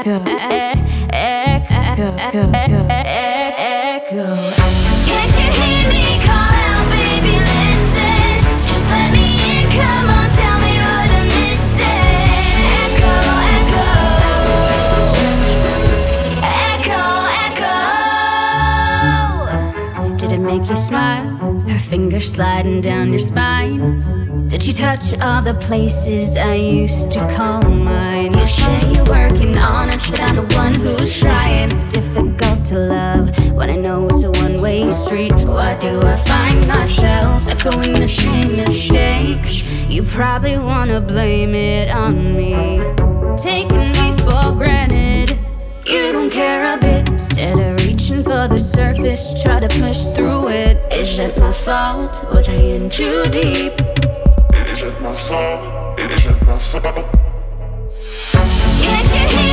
Can't you hear me call out, baby, listen. Just let me in, come on, tell me what I'm missing. Echo, echo, echo. Did it make you smile? Her fingers sliding down your spine. Did you touch all the places I used to call mine? You say you're working on it, but I'm the one who's trying. It's difficult to love when I know it's a one-way street. Why do I find myself echoing the same mistakes? You probably wanna blame it on me, taking me for granted. You don't care a bit. Instead of reaching for the surface, try to push through it. Is it my fault? Was I in too deep? Is it my fault? Is it my fault? Can't you hear